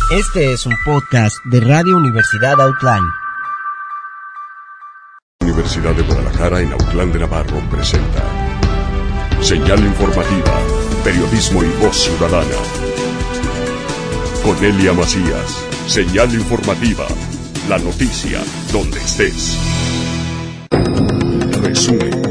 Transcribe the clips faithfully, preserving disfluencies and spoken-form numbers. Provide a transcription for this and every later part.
Este es un podcast de Radio Universidad Autlán. Universidad de Guadalajara en Autlán de Navarro presenta Señal Informativa, Periodismo y Voz Ciudadana. Con Elia Macías, Señal Informativa, la noticia donde estés. Resumen.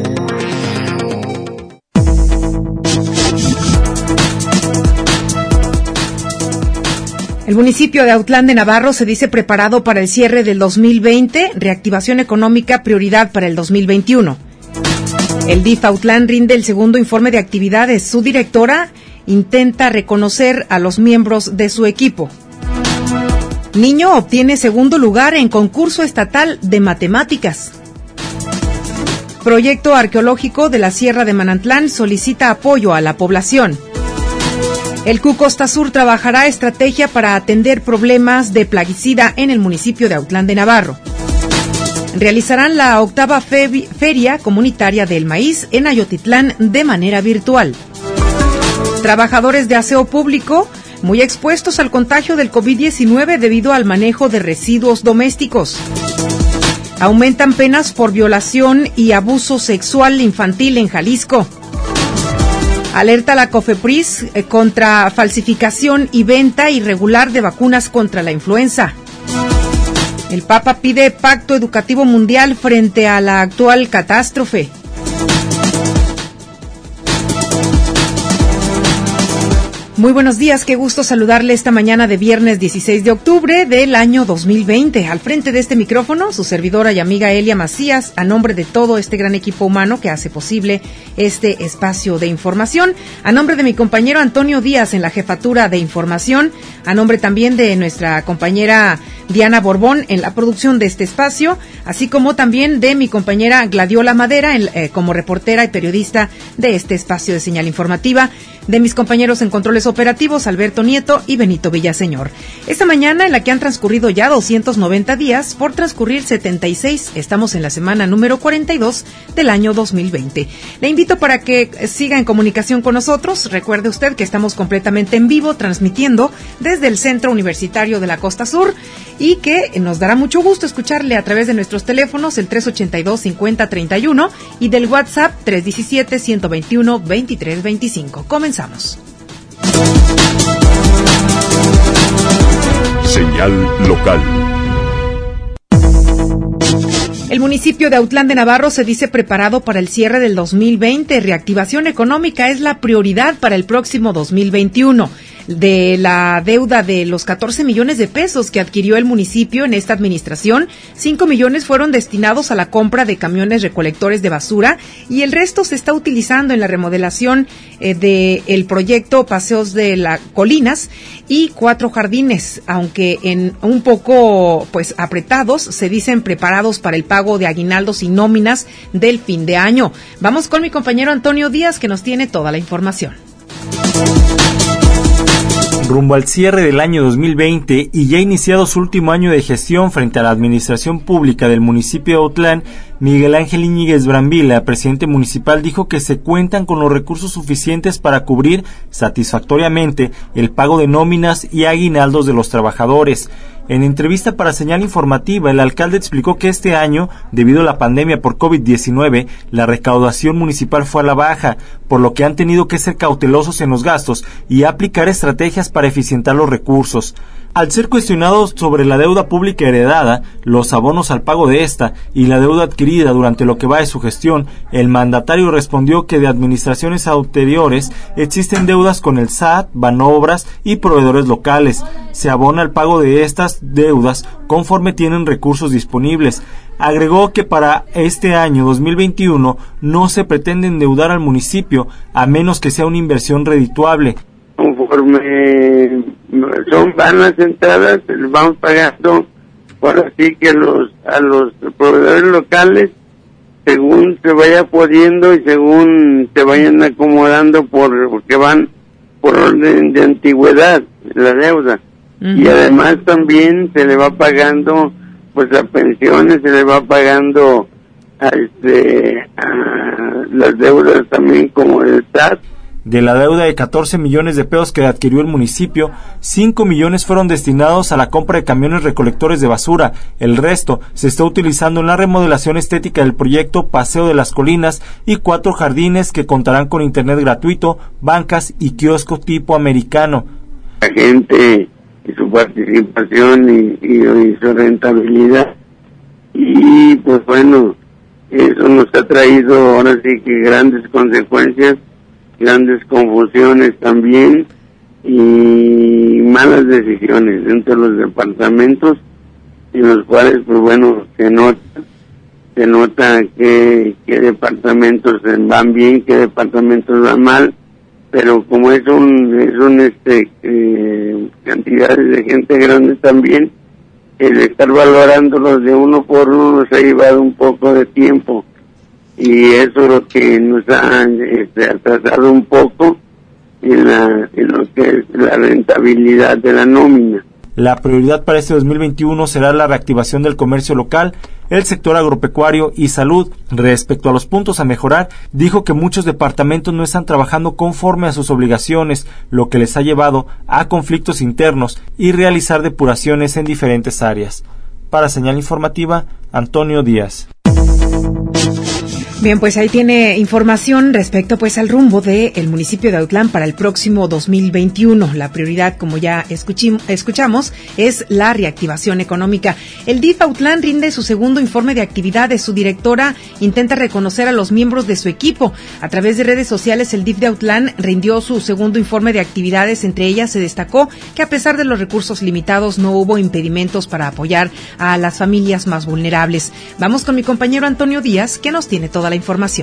El municipio de Autlán de Navarro se dice preparado para el cierre del dos mil veinte, reactivación económica prioridad para el dos mil veintiuno. El D I F Autlán rinde el segundo informe de actividades. Su directora intenta reconocer a los miembros de su equipo. Niño obtiene segundo lugar en concurso estatal de matemáticas. Proyecto arqueológico de la Sierra de Manantlán solicita apoyo a la población. El C U Costa Sur trabajará estrategia para atender problemas de plaguicida en el municipio de Autlán de Navarro. Realizarán la octava fe- Feria Comunitaria del Maíz en Ayotitlán de manera virtual. Trabajadores de aseo público muy expuestos al contagio del COVID diecinueve debido al manejo de residuos domésticos. Aumentan penas por violación y abuso sexual infantil en Jalisco. Alerta la COFEPRIS eh, contra falsificación y venta irregular de vacunas contra la influenza. El Papa pide pacto educativo mundial frente a la actual catástrofe. Muy buenos días, qué gusto saludarle esta mañana de viernes dieciséis de octubre del año dos mil veinte. Al frente de este micrófono, su servidora y amiga Elia Macías, a nombre de todo este gran equipo humano que hace posible este espacio de información, a nombre de mi compañero Antonio Díaz en la jefatura de información, a nombre también de nuestra compañera Diana Borbón en la producción de este espacio, así como también de mi compañera Gladiola Madera en, eh, como reportera y periodista de este espacio de señal informativa, de mis compañeros en controles operativos Alberto Nieto y Benito Villaseñor. Esta mañana, en la que han transcurrido ya doscientos noventa días, por transcurrir setenta y seis, estamos en la semana número cuarenta y dos del año dos mil veinte. Le invito para que siga en comunicación con nosotros. Recuerde usted que estamos completamente en vivo, transmitiendo desde el Centro Universitario de la Costa Sur, y que nos dará mucho gusto escucharle a través de nuestros teléfonos, el tres ochenta y dos, cincuenta, treinta y uno, y del WhatsApp tres diecisiete, ciento veintiuno, veintitrés veinticinco. Comenzamos. Señal local. El municipio de Autlán de Navarro se dice preparado para el cierre del dos mil veinte. Reactivación económica es la prioridad para el próximo dos mil veintiuno. De la deuda de los catorce millones de pesos que adquirió el municipio en esta administración, cinco millones fueron destinados a la compra de camiones recolectores de basura y el resto se está utilizando en la remodelación eh, del proyecto Paseos de las Colinas y cuatro jardines, aunque en un poco pues apretados, se dicen preparados para el pago de aguinaldos y nóminas del fin de año. Vamos con mi compañero Antonio Díaz, que nos tiene toda la información. Rumbo al cierre del año dos mil veinte y ya iniciado su último año de gestión frente a la administración pública del municipio de Autlán, Miguel Ángel Íñiguez Brambila, presidente municipal, dijo que se cuentan con los recursos suficientes para cubrir satisfactoriamente el pago de nóminas y aguinaldos de los trabajadores. En entrevista para Señal Informativa, el alcalde explicó que este año, debido a la pandemia por COVID diecinueve, la recaudación municipal fue a la baja, por lo que han tenido que ser cautelosos en los gastos y aplicar estrategias para eficientar los recursos. Al ser cuestionados sobre la deuda pública heredada, los abonos al pago de esta y la deuda adquirida durante lo que va de su gestión, el mandatario respondió que de administraciones anteriores existen deudas con el S A T, Banobras y proveedores locales. Se abona el pago de estas deudas conforme tienen recursos disponibles. Agregó que para este año dos mil veintiuno no se pretende endeudar al municipio a menos que sea una inversión redituable. Conforme son van las entradas, les vamos pagando ahora sí que los a los proveedores locales según se vaya pudiendo y según se vayan acomodando por porque van por orden de antigüedad la deuda. Uh-huh. Y además también se le va pagando pues las pensiones, se le va pagando a este a las deudas también como el S A T De la deuda de catorce millones de pesos que adquirió el municipio, cinco millones fueron destinados a la compra de camiones recolectores de basura. El resto se está utilizando en la remodelación estética del proyecto Paseo de las Colinas y cuatro jardines que contarán con internet gratuito, bancas y kiosco tipo americano. La gente y su participación y, y, y su rentabilidad. Y pues bueno, eso nos ha traído ahora sí que grandes consecuencias, grandes confusiones también y malas decisiones dentro de los departamentos, en los cuales pues bueno se nota se nota que, que departamentos van bien, que departamentos van mal, pero como es un es un este eh, cantidades de gente grande también, el estar valorándolos de uno por uno nos ha llevado un poco de tiempo. Y eso es lo que nos ha este, atrasado un poco en, la, en lo que es la rentabilidad de la nómina. La prioridad para este dos mil veintiuno será la reactivación del comercio local, el sector agropecuario y salud. Respecto a los puntos a mejorar, dijo que muchos departamentos no están trabajando conforme a sus obligaciones, lo que les ha llevado a conflictos internos y realizar depuraciones en diferentes áreas. Para Señal Informativa, Antonio Díaz. Bien, pues ahí tiene información respecto pues al rumbo del municipio de Autlán para el próximo dos mil veintiuno. La prioridad, como ya escuchim- escuchamos, es la reactivación económica. El D I F Autlán rinde su segundo informe de actividades. Su directora intenta reconocer a los miembros de su equipo. A través de redes sociales, el D I F de Autlán rindió su segundo informe de actividades. Entre ellas se destacó que a pesar de los recursos limitados no hubo impedimentos para apoyar a las familias más vulnerables. Vamos con mi compañero Antonio Díaz, que nos tiene toda la información.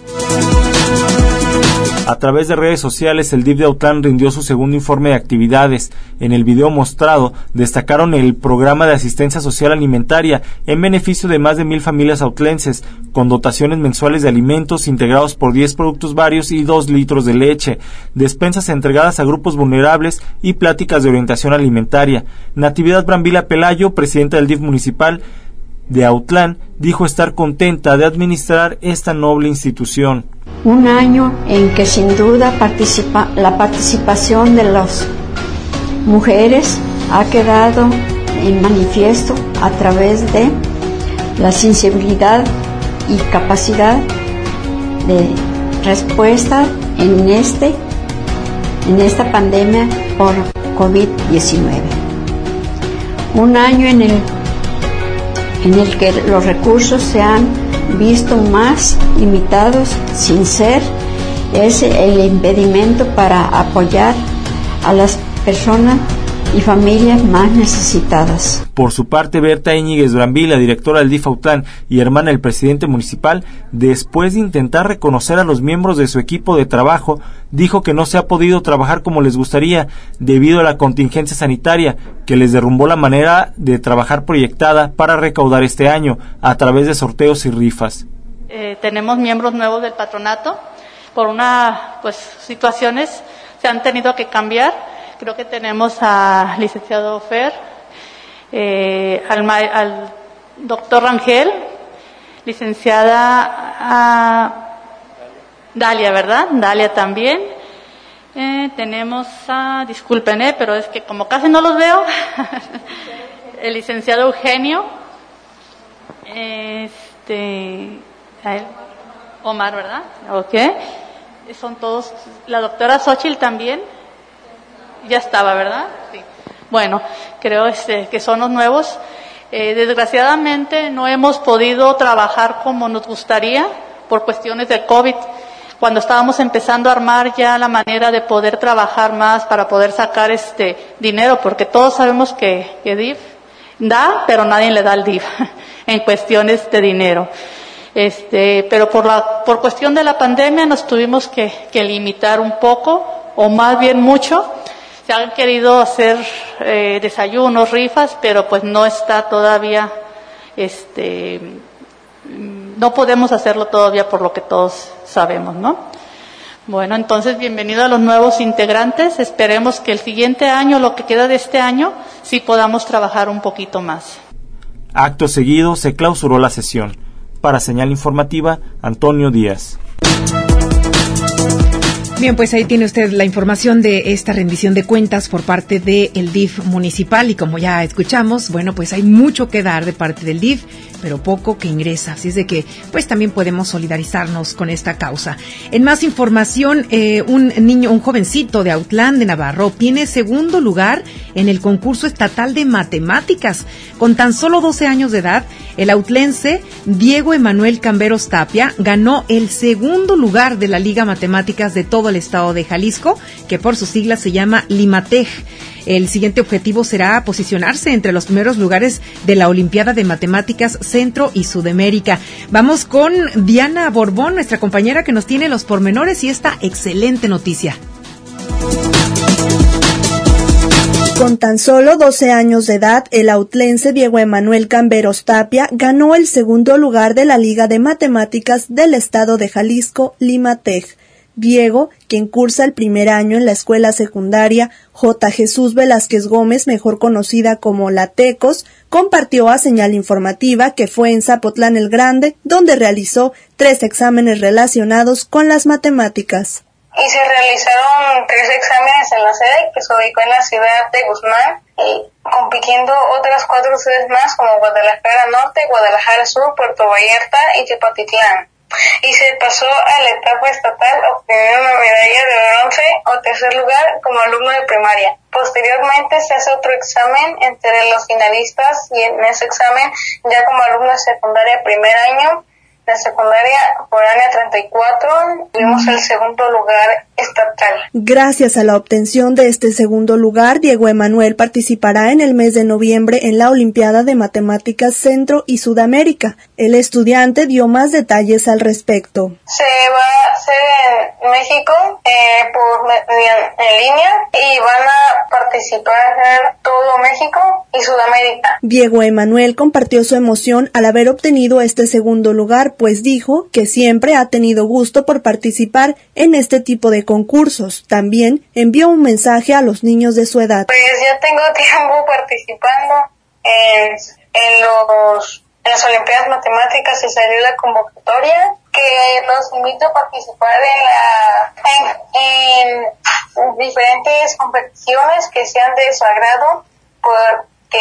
A través de redes sociales, el D I F de Autlán rindió su segundo informe de actividades. En el video mostrado, destacaron el programa de asistencia social alimentaria en beneficio de más de mil familias autlenses, con dotaciones mensuales de alimentos integrados por diez productos varios y dos litros de leche, despensas entregadas a grupos vulnerables y pláticas de orientación alimentaria. Natividad Brambila Pelayo, presidenta del D I F municipal de Autlán, dijo estar contenta de administrar esta noble institución. Un año en que sin duda participa, la participación de las mujeres ha quedado en manifiesto a través de la sensibilidad y capacidad de respuesta en, este, en esta pandemia por COVID diecinueve. Un año en el en el que los recursos se han visto más limitados sin ser ese el impedimento para apoyar a las personas y familias más necesitadas. Por su parte, Berta Íñiguez Brambila, directora del D I F Autlán y hermana del presidente municipal, después de intentar reconocer a los miembros de su equipo de trabajo, dijo que no se ha podido trabajar como les gustaría debido a la contingencia sanitaria, que les derrumbó la manera de trabajar proyectada para recaudar este año a través de sorteos y rifas. Eh, tenemos miembros nuevos del patronato, por una pues situaciones se han tenido que cambiar. Creo que tenemos al licenciado Fer, eh, al, al doctor Rangel, licenciada a Dalia, ¿verdad? Dalia también. Eh, tenemos a, disculpen, eh, pero es que como casi no los veo, el licenciado Eugenio, este, a él, Omar, ¿verdad? Ok. Son todos, la doctora Xochitl también. Ya estaba, ¿verdad? Sí. Bueno, creo este, que son los nuevos. Eh, desgraciadamente no hemos podido trabajar como nos gustaría por cuestiones del COVID. Cuando estábamos empezando a armar ya la manera de poder trabajar más para poder sacar este dinero, porque todos sabemos que, que D I F da, pero nadie le da al D I F en cuestiones de dinero. Este, pero por la por cuestión de la pandemia nos tuvimos que, que limitar un poco, o más bien mucho. Se han querido hacer eh, desayunos, rifas, pero pues no está todavía, este, no podemos hacerlo todavía por lo que todos sabemos, ¿no? Bueno, entonces bienvenido a los nuevos integrantes. Esperemos que el siguiente año, lo que queda de este año, sí podamos trabajar un poquito más. Acto seguido se clausuró la sesión. Para Señal Informativa, Antonio Díaz. Bien, pues ahí tiene usted la información de esta rendición de cuentas por parte del D I F municipal y como ya escuchamos, bueno, pues hay mucho que dar de parte del D I F, pero poco que ingresa, así es de que pues también podemos solidarizarnos con esta causa. En más información, eh, un niño, un jovencito de Autlán de Navarro obtiene segundo lugar en el concurso estatal de matemáticas. Con tan solo doce años de edad, el autlense Diego Emanuel Camberos Tapia ganó el segundo lugar de la Liga Matemáticas de todo el estado de Jalisco, que por sus siglas se llama Limatej. El siguiente objetivo será posicionarse entre los primeros lugares de la Olimpiada de Matemáticas Centro y Sudamérica. Vamos con Diana Borbón, nuestra compañera que nos tiene los pormenores y esta excelente noticia. Con tan solo doce años de edad, el autlense Diego Emanuel Camberos Tapia ganó el segundo lugar de la Liga de Matemáticas del estado de Jalisco, Limatej. Diego, quien cursa el primer año en la escuela secundaria J. Jesús Velázquez Gómez, mejor conocida como La Tecos, compartió a Señal Informativa que fue en Zapotlán el Grande, donde realizó tres exámenes relacionados con las matemáticas. Y se realizaron tres exámenes en la sede que se ubicó en la ciudad de Guzmán, y compitiendo otras cuatro sedes más como Guadalajara Norte, Guadalajara Sur, Puerto Vallarta y Tepatitlán. Y se pasó a la etapa estatal obteniendo una medalla de bronce o tercer lugar como alumno de primaria. Posteriormente se hace otro examen entre los finalistas y en ese examen ya como alumno de secundaria primer año, de secundaria foránea treinta y cuatro, tuvimos el segundo lugar estatal. Gracias a la obtención de este segundo lugar, Diego Emanuel participará en el mes de noviembre en la Olimpiada de Matemáticas Centro y Sudamérica. El estudiante dio más detalles al respecto. Se va a hacer en México eh, por en línea y van a participar todo México y Sudamérica. Diego Emanuel compartió su emoción al haber obtenido este segundo lugar, pues dijo que siempre ha tenido gusto por participar en este tipo de concursos. También envió un mensaje a los niños de su edad. Pues ya tengo tiempo participando en, en, los, en las Olimpiadas Matemáticas y salió la convocatoria, que los invito a participar en, la, en, en diferentes competiciones que sean de su agrado, porque,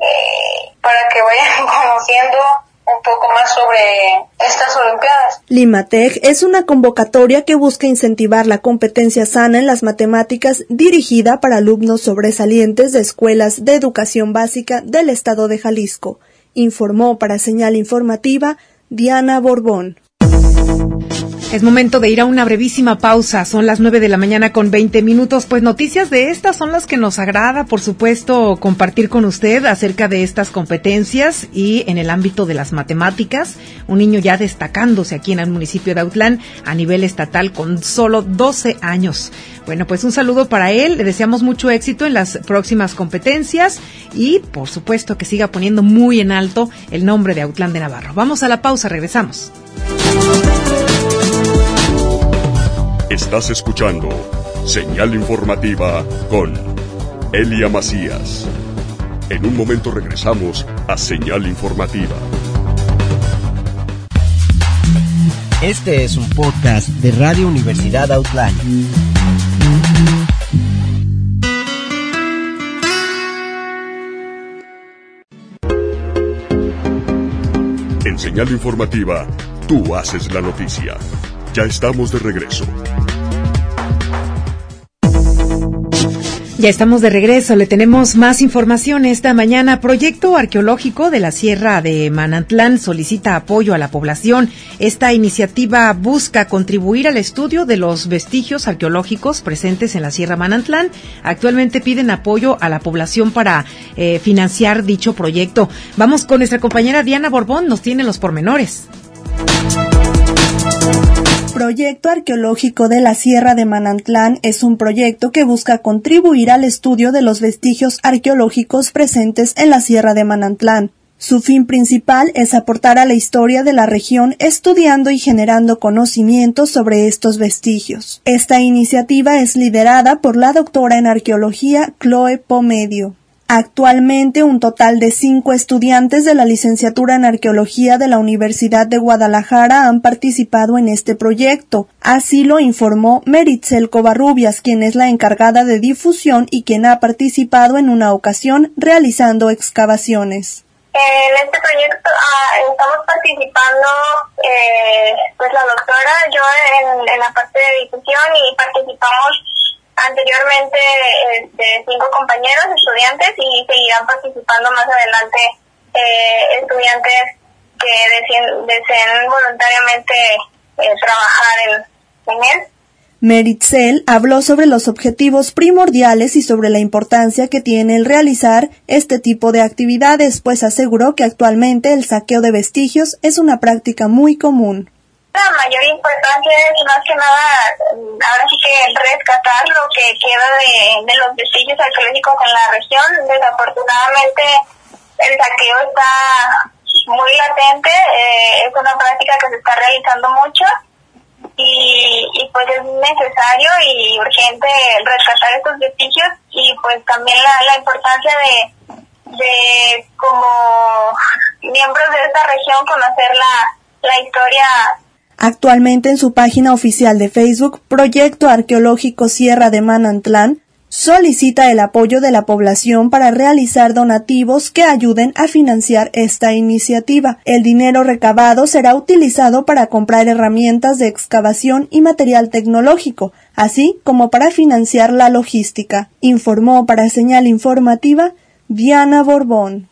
eh, para que vayan conociendo un poco más sobre estas Olimpiadas. Limatej es una convocatoria que busca incentivar la competencia sana en las matemáticas dirigida para alumnos sobresalientes de escuelas de educación básica del estado de Jalisco. Informó para Señal Informativa Diana Borbón. Es momento de ir a una brevísima pausa. Son las nueve de la mañana con veinte minutos. Pues noticias de estas son las que nos agrada, por supuesto, compartir con usted acerca de estas competencias y en el ámbito de las matemáticas. Un niño ya destacándose aquí en el municipio de Autlán a nivel estatal con solo doce años. Bueno, pues un saludo para él. Le deseamos mucho éxito en las próximas competencias y, por supuesto, que siga poniendo muy en alto el nombre de Autlán de Navarro. Vamos a la pausa, regresamos. Estás escuchando Señal Informativa con Elia Macías. En un momento regresamos a Señal Informativa. Este es un podcast de Radio Universidad Autlán. En Señal Informativa, tú haces la noticia. Ya estamos de regreso. Ya estamos de regreso, le tenemos más información esta mañana. Proyecto arqueológico de la Sierra de Manantlán solicita apoyo a la población. Esta iniciativa busca contribuir al estudio de los vestigios arqueológicos presentes en la Sierra Manantlán. Actualmente piden apoyo a la población para eh, financiar dicho proyecto. Vamos con nuestra compañera Diana Borbón, nos tiene los pormenores. Proyecto arqueológico de la Sierra de Manantlán es un proyecto que busca contribuir al estudio de los vestigios arqueológicos presentes en la Sierra de Manantlán. Su fin principal es aportar a la historia de la región estudiando y generando conocimientos sobre estos vestigios. Esta iniciativa es liderada por la doctora en arqueología Chloe Pomedio. Actualmente, un total de cinco estudiantes de la licenciatura en Arqueología de la Universidad de Guadalajara han participado en este proyecto. Así lo informó Meritzel Covarrubias, quien es la encargada de difusión y quien ha participado en una ocasión realizando excavaciones. En este proyecto uh, estamos participando, eh, pues la doctora, yo en, en la parte de difusión, y participamos anteriormente este, cinco compañeros estudiantes, y seguirán participando más adelante eh, estudiantes que deseen, deseen voluntariamente eh, trabajar en, en él. Meritzel habló sobre los objetivos primordiales y sobre la importancia que tiene el realizar este tipo de actividades, pues aseguró que actualmente el saqueo de vestigios es una práctica muy común. La mayor importancia es más que nada, ahora sí que rescatar lo que queda de, de los vestigios arqueológicos en la región. Desafortunadamente el saqueo está muy latente, eh, es una práctica que se está realizando mucho, y, y pues es necesario y urgente rescatar estos vestigios, y pues también la, la importancia de, de como miembros de esta región conocer la, la historia. Actualmente en su página oficial de Facebook, Proyecto Arqueológico Sierra de Manantlán solicita el apoyo de la población para realizar donativos que ayuden a financiar esta iniciativa. El dinero recabado será utilizado para comprar herramientas de excavación y material tecnológico, así como para financiar la logística, informó para Señal Informativa Diana Borbón.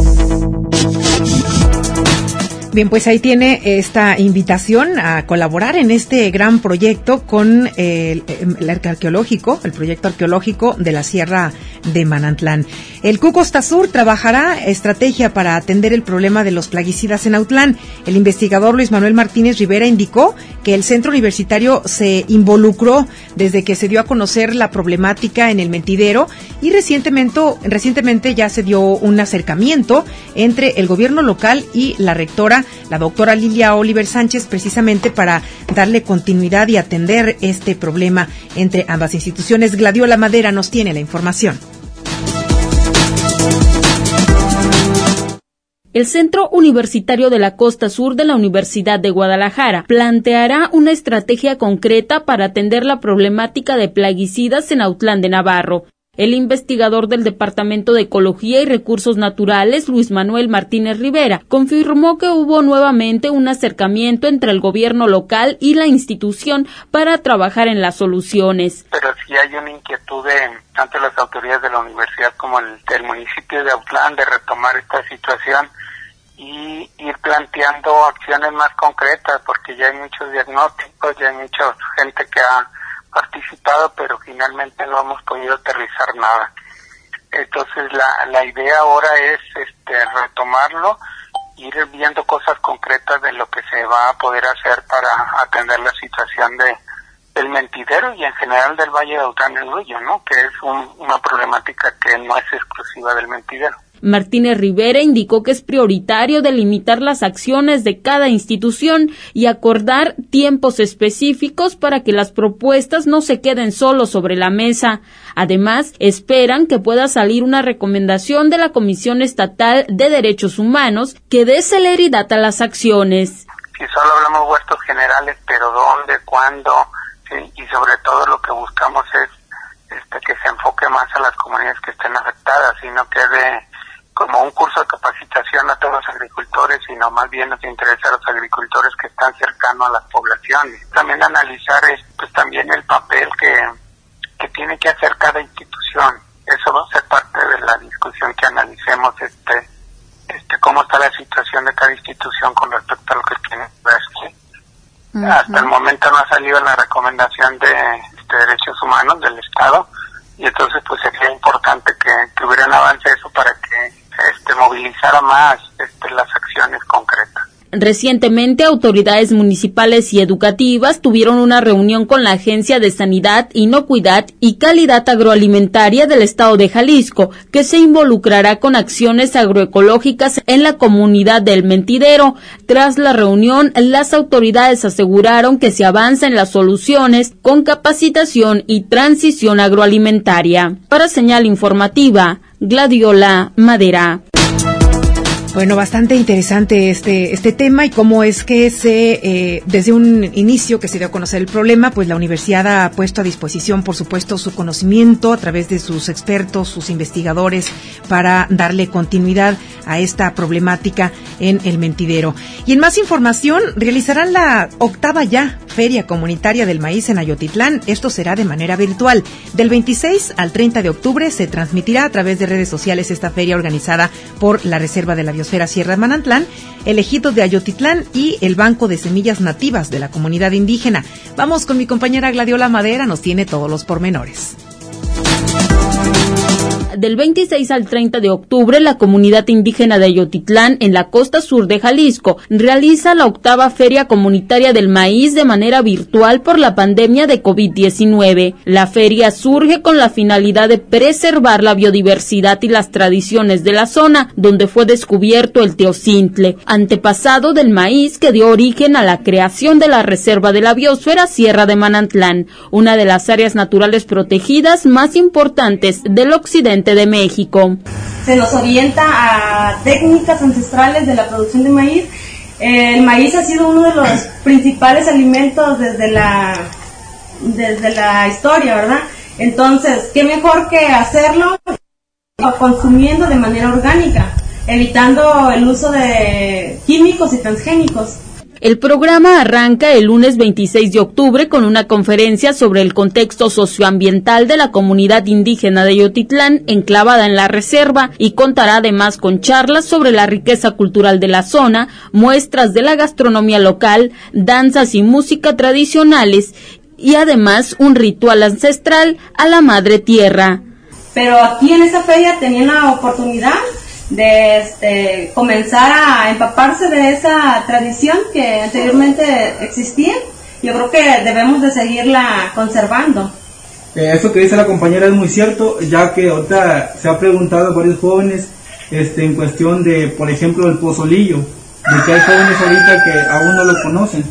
Bien, pues ahí tiene esta invitación a colaborar en este gran proyecto con el, el arqueológico, el proyecto arqueológico de la Sierra de Manantlán. El C U Costa Sur trabajará estrategia para atender el problema de los plaguicidas en Autlán. El investigador Luis Manuel Martínez Rivera indicó que el centro universitario se involucró desde que se dio a conocer la problemática en el Mentidero, y recientemente, recientemente ya se dio un acercamiento entre el gobierno local y la rectora, la doctora Lilia Oliver Sánchez, precisamente para darle continuidad y atender este problema entre ambas instituciones. Gladiola Madera nos tiene la información. El Centro Universitario de la Costa Sur de la Universidad de Guadalajara planteará una estrategia concreta para atender la problemática de plaguicidas en Autlán de Navarro. El investigador del Departamento de Ecología y Recursos Naturales, Luis Manuel Martínez Rivera, confirmó que hubo nuevamente un acercamiento entre el gobierno local y la institución para trabajar en las soluciones. Pero sí hay una inquietud de tanto las autoridades de la universidad como el del municipio de Autlán de retomar esta situación y ir planteando acciones más concretas, porque ya hay muchos diagnósticos, ya hay mucha gente que ha participado, pero finalmente no hemos podido aterrizar nada. Entonces la, la idea ahora es este retomarlo, ir viendo cosas concretas de lo que se va a poder hacer para atender la situación de del Mentidero y en general del Valle de Autlán del Ruyo, ¿no? Que es un, una problemática que no es exclusiva del Mentidero. Martínez Rivera indicó que es prioritario delimitar las acciones de cada institución y acordar tiempos específicos para que las propuestas no se queden solo sobre la mesa. Además, esperan que pueda salir una recomendación de la Comisión Estatal de Derechos Humanos que dé celeridad a las acciones. Si solo hablamos huertos generales, pero ¿dónde, cuándo? Sí, y sobre todo lo que buscamos es este, que se enfoque más a las comunidades que estén afectadas, sino que de como un curso de capacitación a todos los agricultores, sino más bien nos interesa a los agricultores que están cercanos a las poblaciones. También analizar es, pues también el papel que, que tiene que hacer cada institución. Eso va a ser parte de la discusión que analicemos este, este cómo está la situación de cada institución con respecto a lo que tiene que ver. ¿Sí? Uh-huh. Hasta el momento no ha salido la recomendación de, de derechos humanos del Estado, y entonces pues sería importante que, que hubiera un avance eso para que este movilizara más este, las acciones concretas. Recientemente, autoridades municipales y educativas tuvieron una reunión con la Agencia de Sanidad, Inocuidad y Calidad Agroalimentaria del Estado de Jalisco, que se involucrará con acciones agroecológicas en la comunidad del Mentidero. Tras la reunión, las autoridades aseguraron que se avanza en las soluciones con capacitación y transición agroalimentaria. Para Señal Informativa, Gladiola Madera. Bueno, bastante interesante este este tema y cómo es que se eh, desde un inicio que se dio a conocer el problema, pues la universidad ha puesto a disposición, por supuesto, su conocimiento a través de sus expertos, sus investigadores, para darle continuidad a esta problemática en el Mentidero. Y en más información, realizarán la octava ya Feria Comunitaria del Maíz en Ayotitlán. Esto será de manera virtual. Del veintiséis al treinta de octubre se transmitirá a través de redes sociales esta feria organizada por la Reserva de la Biosfera Sierra de Manantlán, el Ejido de Ayotitlán y el Banco de Semillas Nativas de la comunidad indígena. Vamos con mi compañera Gladiola Madera, nos tiene todos los pormenores. Del veintiséis al treinta de octubre, la comunidad indígena de Ayotitlán, en la costa sur de Jalisco, realiza la octava Feria Comunitaria del Maíz de manera virtual por la pandemia de COVID diecinueve. La feria surge con la finalidad de preservar la biodiversidad y las tradiciones de la zona, donde fue descubierto el teocintle, antepasado del maíz que dio origen a la creación de la Reserva de la Biosfera Sierra de Manantlán, una de las áreas naturales protegidas más importantes del occidente de México. Se nos orienta a técnicas ancestrales de la producción de maíz. El maíz ha sido uno de los principales alimentos desde la desde la historia, ¿verdad? Entonces, qué mejor que hacerlo consumiendo de manera orgánica, evitando el uso de químicos y transgénicos. El programa arranca el lunes veintiséis de octubre con una conferencia sobre el contexto socioambiental de la comunidad indígena de Ayotitlán, enclavada en la reserva, y contará además con charlas sobre la riqueza cultural de la zona, muestras de la gastronomía local, danzas y música tradicionales, y además un ritual ancestral a la Madre Tierra. Pero aquí en esta feria tenían la oportunidad de este, comenzar a empaparse de esa tradición que anteriormente existía. Yo creo que debemos de seguirla conservando. Eh, eso que dice la compañera es muy cierto, ya que ahorita se ha preguntado a varios jóvenes este, en cuestión de, por ejemplo, el pozolillo, de que hay jóvenes ahorita que aún no lo conocen.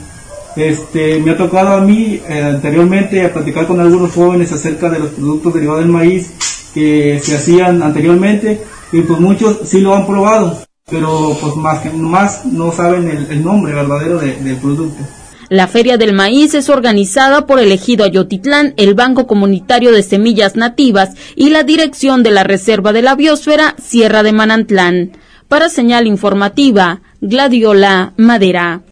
Este, me ha tocado a mí eh, anteriormente a platicar con algunos jóvenes acerca de los productos derivados del maíz que se hacían anteriormente, y pues muchos sí lo han probado, pero pues más que más no saben el, el nombre verdadero de, del producto. La Feria del Maíz es organizada por el Ejido Ayotitlán, el Banco Comunitario de Semillas Nativas y la Dirección de la Reserva de la Biosfera Sierra de Manantlán. Para Señal Informativa, Gladiola Madera.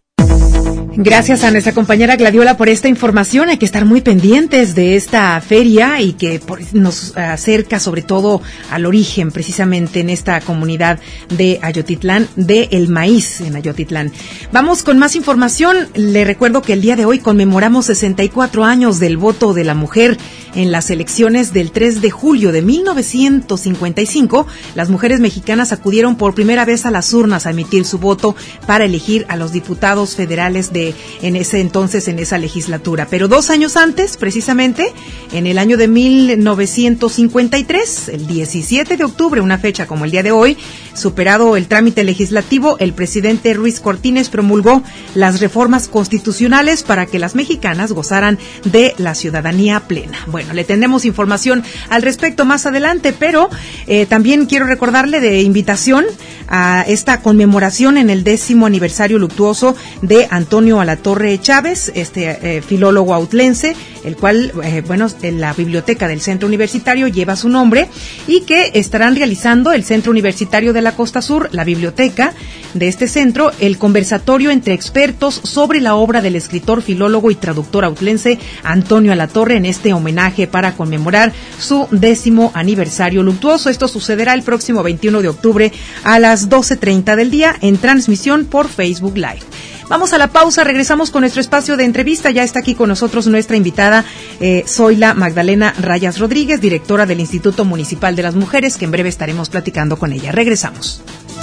Gracias a nuestra compañera Gladiola por esta información. Hay que estar muy pendientes de esta feria y que nos acerca sobre todo al origen, precisamente en esta comunidad de Ayotitlán, de el maíz en Ayotitlán. Vamos con más información. Le recuerdo que el día de hoy conmemoramos sesenta y cuatro años del voto de la mujer en las elecciones del tres de julio de mil novecientos cincuenta y cinco. Las mujeres mexicanas acudieron por primera vez a las urnas a emitir su voto para elegir a los diputados federales de en ese entonces, en esa legislatura. Pero dos años antes, precisamente, en el año de mil novecientos cincuenta y tres, el diecisiete de octubre, una fecha como el día de hoy, superado el trámite legislativo, el presidente Ruiz Cortines promulgó las reformas constitucionales para que las mexicanas gozaran de la ciudadanía plena. Bueno, le tendremos información al respecto más adelante, pero eh, también quiero recordarle de invitación a esta conmemoración en el décimo aniversario luctuoso de Antonio Alatorre Chávez, este eh, filólogo autlense, el cual, eh, bueno, en la biblioteca del Centro Universitario lleva su nombre, y que estarán realizando el Centro Universitario de la Costa Sur, la biblioteca de este centro, el conversatorio entre expertos sobre la obra del escritor, filólogo y traductor autlense Antonio Alatorre, en este homenaje para conmemorar su décimo aniversario luctuoso. Esto sucederá el próximo veintiuno de octubre a las doce treinta del día en transmisión por Facebook Live. Vamos a la pausa, regresamos con nuestro espacio de entrevista. Ya está aquí con nosotros nuestra invitada, eh, Zoila Magdalena Rayas Rodríguez, directora del Instituto Municipal de las Mujeres, que en breve estaremos platicando con ella. Regresamos.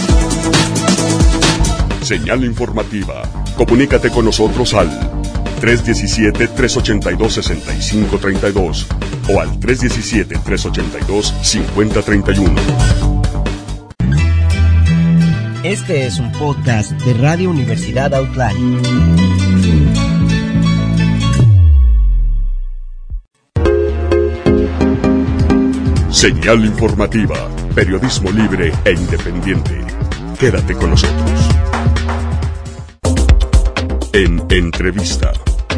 Señal informativa. Comunícate con nosotros al tres uno siete, tres ocho dos, seis cinco tres dos o al tres uno siete, tres ocho dos, cinco cero tres uno. Este es un podcast de Radio Universidad Autlán. Señal informativa, periodismo libre e independiente. Quédate con nosotros. En entrevista.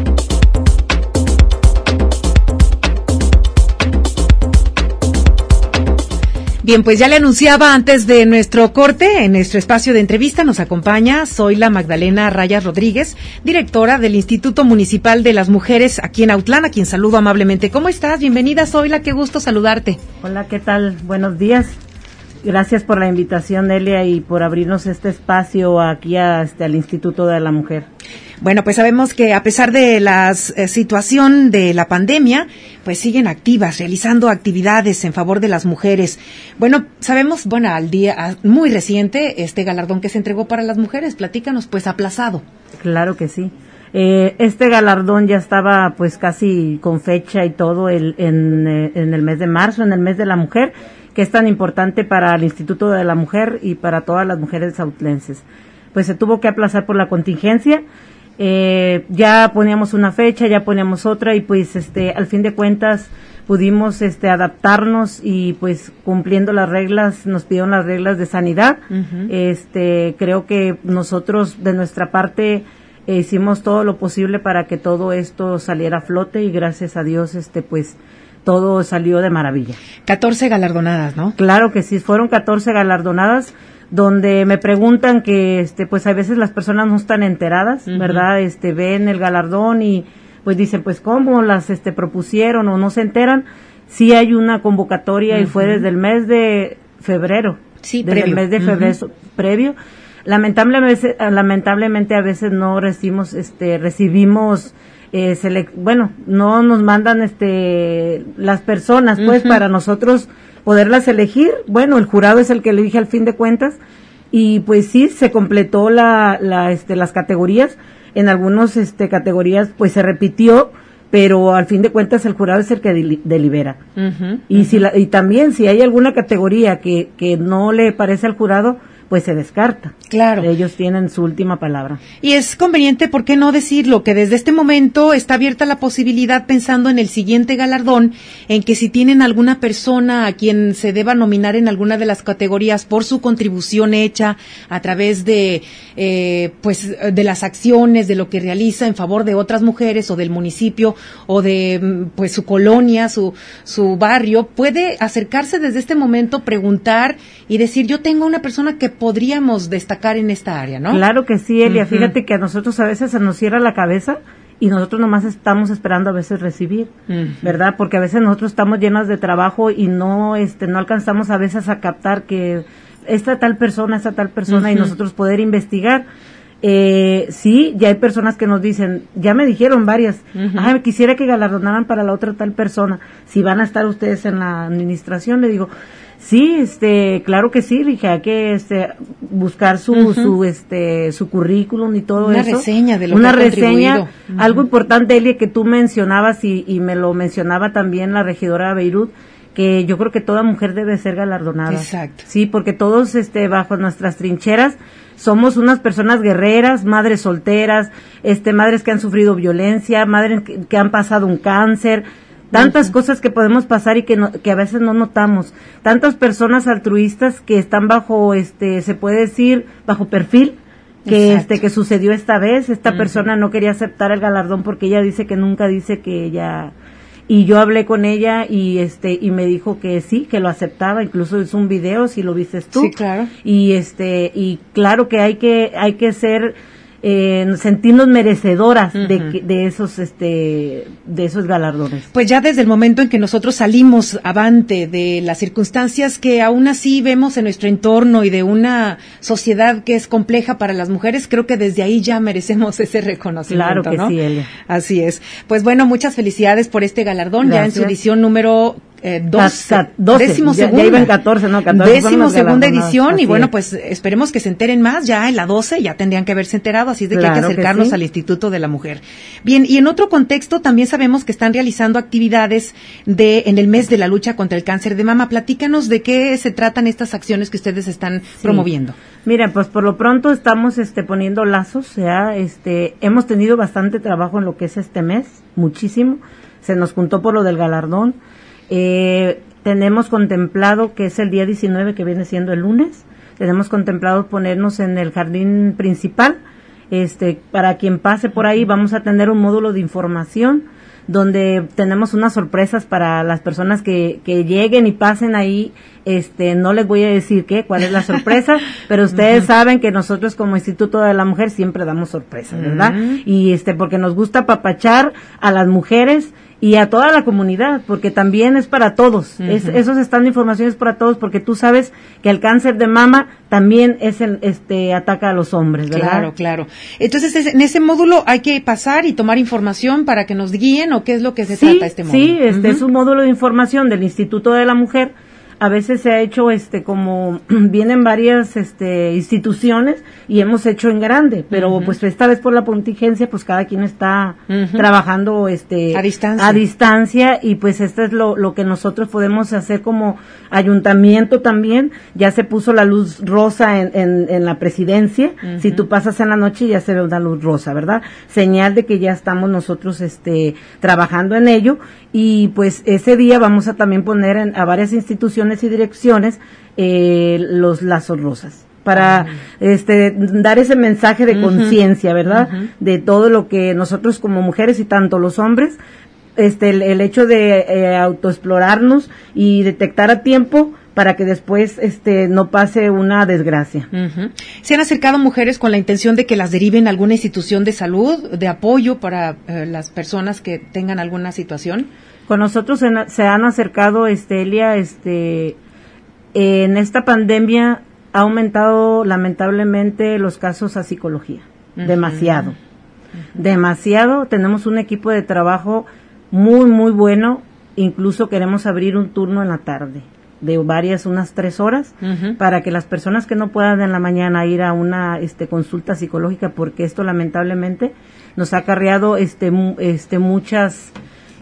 Bien, pues ya le anunciaba antes de nuestro corte, en nuestro espacio de entrevista nos acompaña Zoila Magdalena Rayas Rodríguez, directora del Instituto Municipal de las Mujeres aquí en Autlán, a quien saludo amablemente. ¿Cómo estás? Bienvenida, Zoila, qué gusto saludarte. Hola, ¿qué tal? Buenos días. Gracias por la invitación, Elia, y por abrirnos este espacio aquí a, este, al Instituto de la Mujer. Bueno, pues sabemos que a pesar de la eh, situación de la pandemia, pues siguen activas, realizando actividades en favor de las mujeres. Bueno, sabemos, bueno, al día a, muy reciente, este galardón que se entregó para las mujeres, platícanos, pues aplazado. Claro que sí. Eh, este galardón ya estaba pues casi con fecha y todo el, en, eh, en el mes de marzo, en el mes de la mujer, que es tan importante para el Instituto de la Mujer y para todas las mujeres autlenses. Pues se tuvo que aplazar por la contingencia. Eh, ya poníamos una fecha, ya poníamos otra y pues este al fin de cuentas pudimos este adaptarnos y pues cumpliendo las reglas, nos pidieron las reglas de sanidad. Uh-huh. Este creo que nosotros de nuestra parte eh, hicimos todo lo posible para que todo esto saliera a flote y gracias a Dios este pues todo salió de maravilla. catorce galardonadas, ¿no? Claro que sí, fueron catorce galardonadas, donde me preguntan que, este, pues a veces las personas no están enteradas, uh-huh. ¿verdad? Este, ven el galardón y pues dicen, pues cómo las, este, propusieron o no se enteran. Sí hay una convocatoria uh-huh. y fue desde el mes de febrero. Sí, desde previo. el mes de febrero uh-huh. previo. Lamentablemente, lamentablemente a veces no recibimos, este, recibimos Eh, selec- bueno, no nos mandan este las personas pues uh-huh. para nosotros poderlas elegir. Bueno, el jurado es el que elige al fin de cuentas y pues sí se completó la, la este las categorías. En algunos este categorías pues se repitió, pero al fin de cuentas el jurado es el que deli- delibera. Uh-huh. Y uh-huh. si la, y también si hay alguna categoría que que no le parece al jurado, pues se descarta. Claro. Ellos tienen su última palabra. Y es conveniente, ¿por qué no decirlo? Que desde este momento está abierta la posibilidad, pensando en el siguiente galardón, en que si tienen alguna persona a quien se deba nominar en alguna de las categorías por su contribución hecha a través de, eh, pues, de las acciones, de lo que realiza en favor de otras mujeres o del municipio o de, pues, su colonia, su, su barrio, puede acercarse desde este momento, preguntar y decir, yo tengo una persona que podríamos destacar en esta área, ¿no? Claro que sí, Elia. Uh-huh. Fíjate que a nosotros a veces se nos cierra la cabeza y nosotros nomás estamos esperando a veces recibir, uh-huh. ¿verdad? Porque a veces nosotros estamos llenas de trabajo y no este no alcanzamos a veces a captar que esta tal persona, esta tal persona uh-huh. y nosotros poder investigar. Eh, sí, ya hay personas que nos dicen, ya me dijeron varias, uh-huh. ah, quisiera que galardonaran para la otra tal persona, si van a estar ustedes en la administración, le digo, sí, este, claro que sí, dije, hay que este, buscar su, uh-huh. su, este, su currículum y todo una eso. Una reseña de lo una que ha reseña, uh-huh. algo importante, Elia, que tú mencionabas y, y me lo mencionaba también la regidora Beirut, que yo creo que toda mujer debe ser galardonada. Exacto. Sí, porque todos, este, bajo nuestras trincheras, somos unas personas guerreras, madres solteras, este, madres que han sufrido violencia, madres que, que han pasado un cáncer, tantas uh-huh. cosas que podemos pasar y que no, que a veces no notamos, tantas personas altruistas que están bajo, este, se puede decir, bajo perfil, que Exacto. este, que sucedió esta vez, esta uh-huh. persona no quería aceptar el galardón porque ella dice que nunca dice que ella, y yo hablé con ella y este, y me dijo que sí, que lo aceptaba, incluso hizo un video, si lo viste tú. Sí, claro. Y este, y claro que hay que, hay que ser, Eh, sentirnos merecedoras uh-huh. de, de esos este de esos galardones. Pues ya desde el momento en que nosotros salimos avante de las circunstancias que aún así vemos en nuestro entorno y de una sociedad que es compleja para las mujeres, creo que desde ahí ya merecemos ese reconocimiento. Claro que ¿no? sí, Elia. Así es. Pues bueno, muchas felicidades por este galardón. Gracias. Ya en su edición número Eh, dos, doce, décimo ya, segunda, ya iba en catorce, no, catorce décimo segunda edición así y bueno, es. pues esperemos que se enteren más, ya en la doce ya tendrían que haberse enterado, así es de claro que hay que acercarnos que sí. al Instituto de la Mujer. Bien, y en otro contexto también sabemos que están realizando actividades de en el mes de la lucha contra el cáncer de mama. Platícanos de qué se tratan estas acciones que ustedes están sí. promoviendo. Mira, pues por lo pronto estamos este poniendo lazos, ya este hemos tenido bastante trabajo en lo que es este mes, muchísimo. Se nos juntó por lo del galardón. Eh, tenemos contemplado, que es el día diecinueve, que viene siendo el lunes, tenemos contemplado ponernos en el jardín principal. Este, para quien pase por ahí, vamos a tener un módulo de información donde tenemos unas sorpresas para las personas que, que lleguen y pasen ahí. Este, no les voy a decir qué, cuál es la sorpresa, pero ustedes uh-huh. saben que nosotros como Instituto de la Mujer siempre damos sorpresas, ¿verdad? Uh-huh. Y este, porque nos gusta apapachar a las mujeres y a toda la comunidad, porque también es para todos. Uh-huh. Es, esos están de información es para todos, porque tú sabes que el cáncer de mama también es el, este, ataca a los hombres, ¿verdad? Claro, claro. Entonces, en ese módulo hay que pasar y tomar información para que nos guíen, ¿o qué es lo que se sí, trata este módulo? Sí, este uh-huh. es un módulo de información del Instituto de la Mujer. A veces se ha hecho, este, como vienen varias, este, instituciones y hemos hecho en grande, pero uh-huh. pues esta vez por la contingencia, pues cada quien está uh-huh. trabajando, este, a distancia. a distancia y pues esto es lo, lo que nosotros podemos hacer como ayuntamiento también. Ya se puso la luz rosa en, en, en la presidencia. Uh-huh. Si tú pasas en la noche ya se ve una luz rosa, ¿verdad? Señal de que ya estamos nosotros, este, trabajando en ello y pues ese día vamos a también poner en, a varias instituciones y direcciones eh, los lazos rosas para uh-huh. este dar ese mensaje de uh-huh. conciencia, ¿verdad? Uh-huh. De todo lo que nosotros como mujeres y tanto los hombres, este el, el hecho de eh, autoexplorarnos y detectar a tiempo para que después este no pase una desgracia. Uh-huh. ¿Se han acercado mujeres con la intención de que las deriven a alguna institución de salud, de apoyo para eh, las personas que tengan alguna situación? Con nosotros se, se han acercado, este, Elia, este, en esta pandemia ha aumentado lamentablemente los casos a psicología, uh-huh. demasiado, uh-huh. demasiado. Tenemos un equipo de trabajo muy, muy bueno, incluso queremos abrir un turno en la tarde, de varias, unas tres horas, uh-huh. para que las personas que no puedan en la mañana ir a una, este, consulta psicológica, porque esto lamentablemente nos ha acarreado, este, este, muchas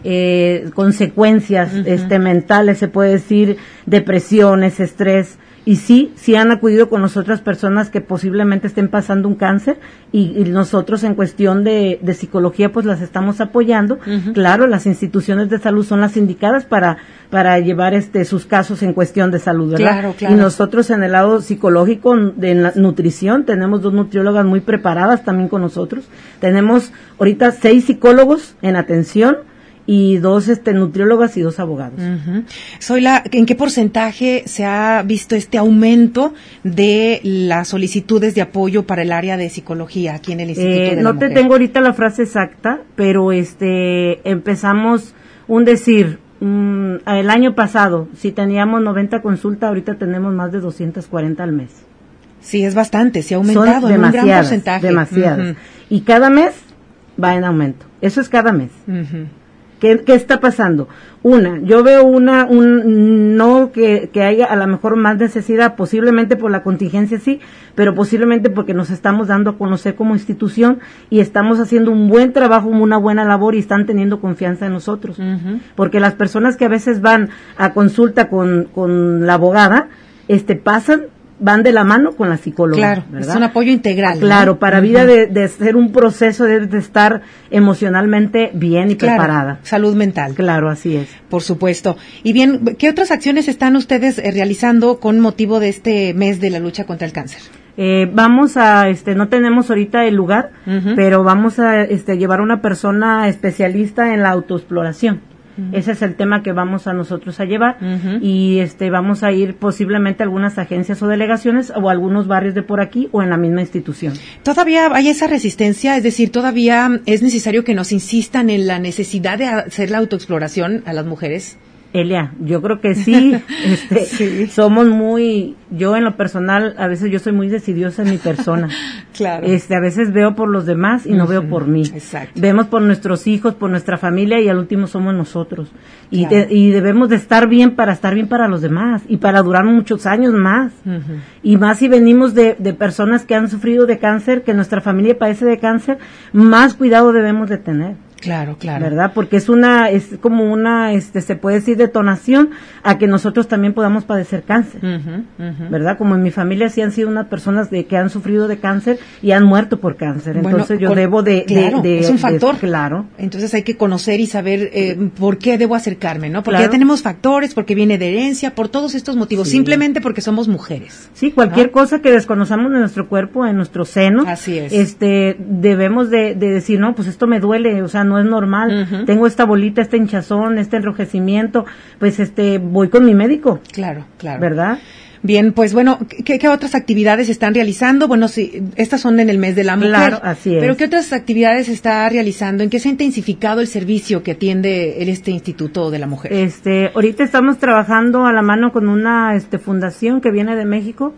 Eh, consecuencias uh-huh. este mentales, se puede decir, depresiones, estrés, y sí, sí han acudido con nosotras personas que posiblemente estén pasando un cáncer y, y nosotros en cuestión de, de psicología pues las estamos apoyando. Uh-huh. Claro, las instituciones de salud son las indicadas para para llevar este sus casos en cuestión de salud, ¿verdad? Claro, claro. Y nosotros en el lado psicológico, de la nutrición, tenemos dos nutriólogas muy preparadas también con nosotros. Tenemos ahorita seis psicólogos en atención y dos este nutriólogas y dos abogados. Uh-huh. Zoila, ¿en qué porcentaje se ha visto este aumento de las solicitudes de apoyo para el área de psicología aquí en el Instituto eh, de la no Mujer? te tengo ahorita la frase exacta, pero este empezamos un decir, um, el año pasado si teníamos noventa consultas, ahorita tenemos más de doscientas cuarenta al mes. Sí, es bastante, se ha aumentado en un gran porcentaje. Demasiadas. Uh-huh. Y cada mes va en aumento. Eso es cada mes. Uh-huh. ¿Qué, ¿Qué está pasando? Una, yo veo una, un, no que, que haya a lo mejor más necesidad, posiblemente por la contingencia sí, pero posiblemente porque nos estamos dando a conocer como institución y estamos haciendo un buen trabajo, una buena labor y están teniendo confianza en nosotros. Uh-huh. Porque las personas que a veces van a consulta con, con la abogada, este, pasan, van de la mano con la psicóloga. Claro, ¿verdad? Es un apoyo integral. Claro, ¿no? para Uh-huh. vida de, de ser un proceso, de, de estar emocionalmente bien y claro, preparada. Salud mental. Claro, así es. Por supuesto. Y bien, ¿qué otras acciones están ustedes eh, realizando con motivo de este mes de la lucha contra el cáncer? Eh, vamos a, este, no tenemos ahorita el lugar, uh-huh. pero vamos a, este, llevar a una persona especialista en la autoexploración. Uh-huh. Ese es el tema que vamos a nosotros a llevar uh-huh. y este vamos a ir posiblemente a algunas agencias o delegaciones o a algunos barrios de por aquí o en la misma institución. ¿Todavía hay esa resistencia? Es decir, ¿todavía es necesario que nos insistan en la necesidad de hacer la autoexploración a las mujeres? Elia, yo creo que sí, este, sí. Somos muy, yo en lo personal, a veces yo soy muy decidiosa en mi persona. Claro. Este, a veces veo por los demás y no uh-huh. veo por mí. Exacto. Vemos por nuestros hijos, por nuestra familia y al último somos nosotros. Y, claro. de, y debemos de estar bien para estar bien para los demás y para durar muchos años más. Uh-huh. Y más si venimos de, de personas que han sufrido de cáncer, que nuestra familia padece de cáncer, más cuidado debemos de tener. Claro, claro. ¿Verdad? Porque es una, es como una, este, se puede decir detonación a que nosotros también podamos padecer cáncer. Uh-huh, uh-huh. ¿Verdad? Como en mi familia sí han sido unas personas de que han sufrido de cáncer y han muerto por cáncer. Bueno, Entonces yo con, debo de, claro, de, de, es un factor. De, claro. Entonces hay que conocer y saber eh, por qué debo acercarme, ¿no? Porque claro. ya tenemos factores, porque viene de herencia, por todos estos motivos, sí. simplemente porque somos mujeres. Sí, cualquier ¿no? cosa que desconozcamos de nuestro cuerpo, en nuestro seno. Así es. Este, debemos de, de decir, no, pues esto me duele, o sea, no es normal. Uh-huh. Tengo esta bolita, este hinchazón, este enrojecimiento, pues este, voy con mi médico. Claro, claro. ¿Verdad? Bien, pues bueno, ¿qué, qué otras actividades están realizando? Bueno, sí, estas son en el mes de la mujer. Claro, así es. Pero ¿qué otras actividades está realizando? ¿En qué se ha intensificado el servicio que atiende el, este Instituto de la Mujer? Este, ahorita estamos trabajando a la mano con una este, fundación que viene de México,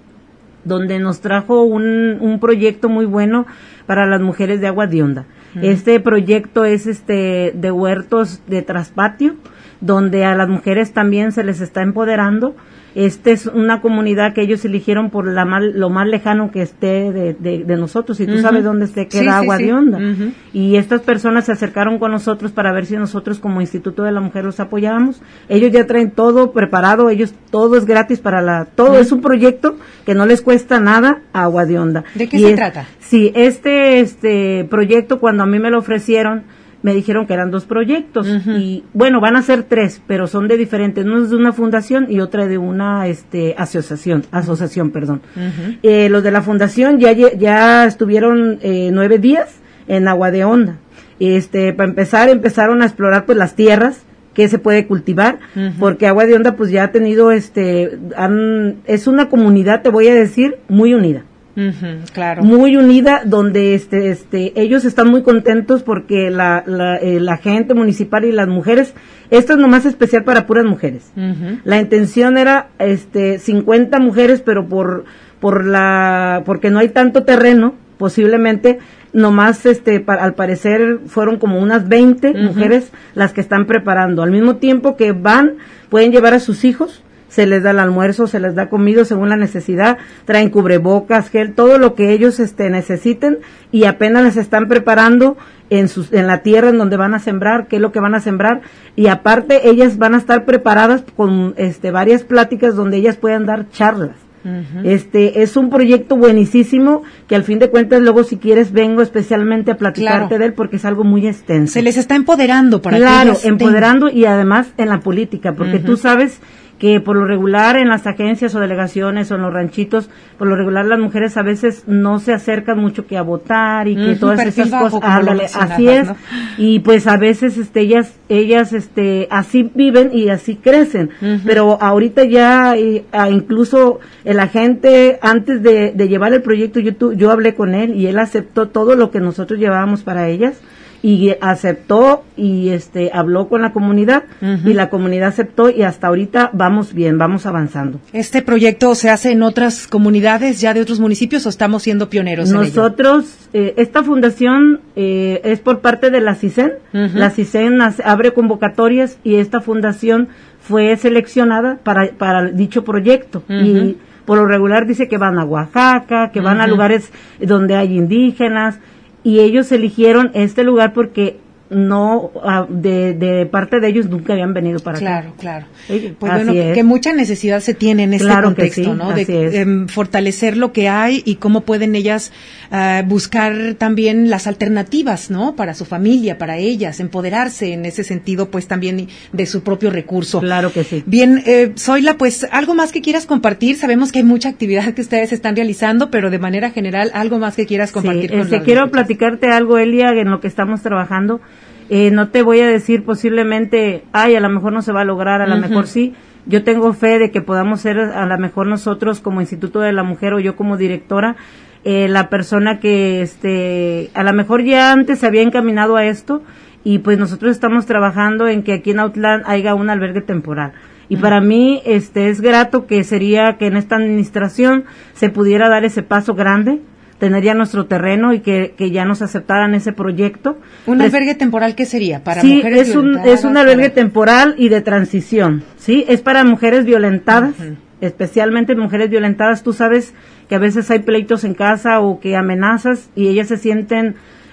donde nos trajo un, un proyecto muy bueno para las mujeres de Agua de Onda. Mm. Este proyecto es este de huertos de traspatio, donde a las mujeres también se les está empoderando. Este es una comunidad que ellos eligieron por la mal, lo más lejano que esté de, de, de nosotros, y tú uh-huh. sabes dónde se queda sí, Agua sí, de Onda. Sí. Uh-huh. Y estas personas se acercaron con nosotros para ver si nosotros como Instituto de la Mujer los apoyábamos. Ellos ya traen todo preparado, ellos todo es gratis para la, todo uh-huh. es un proyecto que no les cuesta nada a Agua de Onda. ¿De qué y se es, trata? Sí, este, este proyecto cuando a mí me lo ofrecieron, me dijeron que eran dos proyectos uh-huh. y bueno, van a ser tres, pero son de diferentes, uno es de una fundación y otra de una este asociación, asociación, perdón. Uh-huh. Eh, los de la fundación ya ya estuvieron eh, nueve días en Agua de Onda. Este, para empezar, empezaron a explorar pues las tierras que se puede cultivar, uh-huh. porque Agua de Onda pues ya ha tenido este, han, es una comunidad, te voy a decir, muy unida. Uh-huh, claro. Muy unida, donde este este ellos están muy contentos porque la la, eh, la gente municipal y las mujeres, esto es nomás especial para puras mujeres. Uh-huh. La intención era este cincuenta mujeres, pero por por la porque no hay tanto terreno, posiblemente nomás este pa, al parecer fueron como unas veinte uh-huh. mujeres las que están preparando. Al mismo tiempo que van, pueden llevar a sus hijos, se les da el almuerzo, se les da comido según la necesidad, traen cubrebocas, gel, todo lo que ellos este necesiten, y apenas les están preparando en sus en la tierra en donde van a sembrar, qué es lo que van a sembrar, y aparte ellas van a estar preparadas con este varias pláticas donde ellas puedan dar charlas. Uh-huh. Este es un proyecto buenísimo que al fin de cuentas luego si quieres vengo especialmente a platicarte claro. de él porque es algo muy extenso. Se les está empoderando para claro, que empoderando ten... y además en la política, porque uh-huh. tú sabes que por lo regular en las agencias o delegaciones o en los ranchitos, por lo regular las mujeres a veces no se acercan mucho que a votar y que uh-huh, todas esas cosas, ándale, así es, ¿no? Y pues a veces este ellas ellas este así viven y así crecen, uh-huh. pero ahorita ya eh, incluso el agente antes de, de llevar el proyecto yo, tu, yo hablé con él y él aceptó todo lo que nosotros llevábamos para ellas. Y aceptó y este habló con la comunidad uh-huh. y la comunidad aceptó y hasta ahorita vamos bien, vamos avanzando. ¿Este proyecto se hace en otras comunidades ya de otros municipios o estamos siendo pioneros Nosotros, en ello? Eh, esta fundación eh, es por parte de la CISEN, uh-huh. la CISEN hace, abre convocatorias y esta fundación fue seleccionada para, para dicho proyecto uh-huh. y por lo regular dice que van a Oaxaca, que van uh-huh. a lugares donde hay indígenas, y ellos eligieron este lugar porque no uh, de, de parte de ellos nunca habían venido para claro, acá. Claro, claro. Pues así bueno, es. Que mucha necesidad se tiene en este claro contexto, sí, ¿no? De um, fortalecer lo que hay y cómo pueden ellas uh, buscar también las alternativas, ¿no? Para su familia, para ellas, empoderarse en ese sentido, pues también de su propio recurso. Claro que sí. Bien, eh, Zoila, pues algo más que quieras compartir. Sabemos que hay mucha actividad que ustedes están realizando, pero de manera general, algo más que quieras compartir. Sí, con este, quiero platicarte algo, Elia, en lo que estamos trabajando. Eh, no te voy a decir posiblemente, ay, a lo mejor no se va a lograr, a lo uh-huh. mejor sí. Yo tengo fe de que podamos ser, a lo mejor nosotros como Instituto de la Mujer o yo como directora, eh, la persona que, este, a lo mejor ya antes se había encaminado a esto y pues nosotros estamos trabajando en que aquí en Autlán haya un albergue temporal. Y uh-huh. para mí, este, es grato que sería que en esta administración se pudiera dar ese paso grande, tener ya nuestro terreno y que, que ya nos aceptaran ese proyecto. ¿Un pues, albergue temporal qué sería? ¿Para sí, mujeres es un, es un albergue para... temporal y de transición, ¿sí? Es para mujeres violentadas, uh-huh. especialmente mujeres violentadas. Tú sabes que a veces hay pleitos en casa o que amenazas y ellas se sienten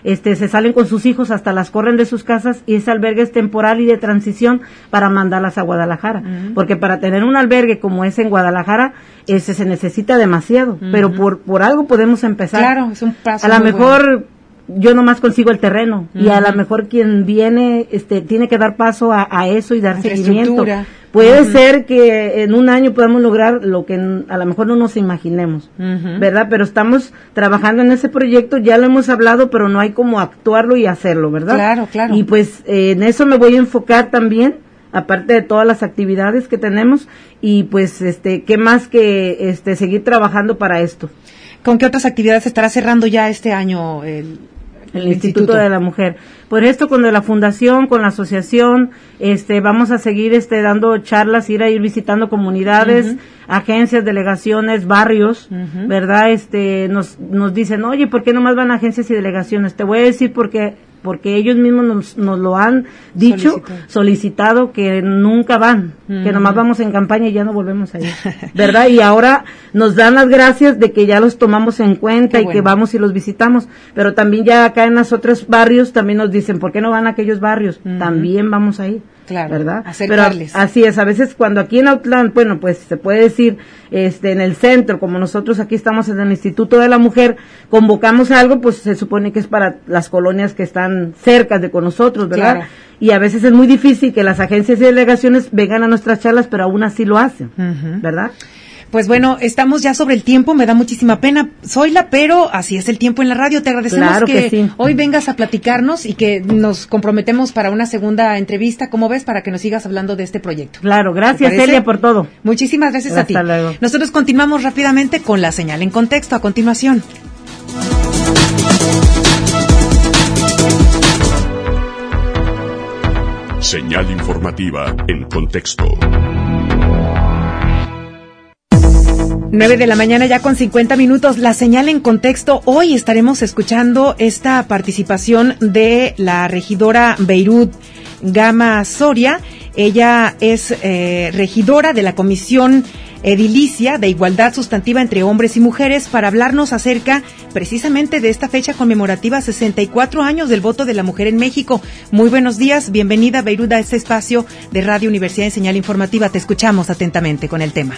este, se salen con sus hijos, hasta las corren de sus casas, y ese albergue es temporal y de transición para mandarlas a Guadalajara, uh-huh. porque para tener un albergue como ese en Guadalajara, ese se necesita demasiado, uh-huh. pero por, por algo podemos empezar. Claro, es un paso. A lo mejor bueno. Yo nomás consigo el terreno, uh-huh. y a lo mejor quien viene, este, tiene que dar paso a, a eso y dar seguimiento. Puede uh-huh. ser que en un año podamos lograr lo que a lo mejor no nos imaginemos, uh-huh. ¿verdad? Pero estamos trabajando en ese proyecto, ya lo hemos hablado, pero no hay como actuarlo y hacerlo, ¿verdad? Claro, claro. Y pues eh, en eso me voy a enfocar también, aparte de todas las actividades que tenemos, y pues este, qué más que este seguir trabajando para esto. ¿Con qué otras actividades estará cerrando ya este año el el Instituto, Instituto de la Mujer? Por esto, con la fundación, con la asociación, este, vamos a seguir este dando charlas, ir a ir visitando comunidades, uh-huh. agencias, delegaciones, barrios, uh-huh. ¿verdad? Este, nos, nos dicen, oye, ¿por qué nomás van a agencias y delegaciones? Te voy a decir porque porque ellos mismos nos, nos lo han dicho, solicitado, solicitado que nunca van, uh-huh. que nomás vamos en campaña y ya no volvemos a ir, ¿verdad? Y ahora nos dan las gracias de que ya los tomamos en cuenta. Qué y bueno. que vamos y los visitamos, pero también ya acá en los otros barrios también nos dicen, ¿por qué no van a aquellos barrios? Uh-huh. También vamos a ir. Claro, ¿verdad? Acercarles. Pero así es, a veces cuando aquí en Autlán, bueno, pues se puede decir, este, en el centro, como nosotros aquí estamos en el Instituto de la Mujer, convocamos algo, pues se supone que es para las colonias que están cerca de con nosotros, ¿verdad? Claro. Y a veces es muy difícil que las agencias y delegaciones vengan a nuestras charlas, pero aún así lo hacen, uh-huh. ¿verdad? Pues bueno, estamos ya sobre el tiempo, me da muchísima pena, Zoila, pero así es el tiempo en la radio. Te agradecemos claro que, que sí. hoy vengas a platicarnos y que nos comprometemos para una segunda entrevista, ¿cómo ves? Para que nos sigas hablando de este proyecto. Claro, gracias Elia por todo. Muchísimas gracias Hasta a ti. Luego. Nosotros continuamos rápidamente con la señal en contexto a continuación. Señal informativa en contexto. Nueve de la mañana ya con cincuenta minutos, la señal en contexto. Hoy estaremos escuchando esta participación de la regidora Beirut Gama Soria. Ella es eh, regidora de la Comisión Edilicia de Igualdad Sustantiva entre Hombres y Mujeres, para hablarnos acerca precisamente de esta fecha conmemorativa, sesenta y cuatro años del voto de la mujer en México. Muy buenos días, bienvenida Beirut a este espacio de Radio Universidad en Señal Informativa. Te escuchamos atentamente con el tema.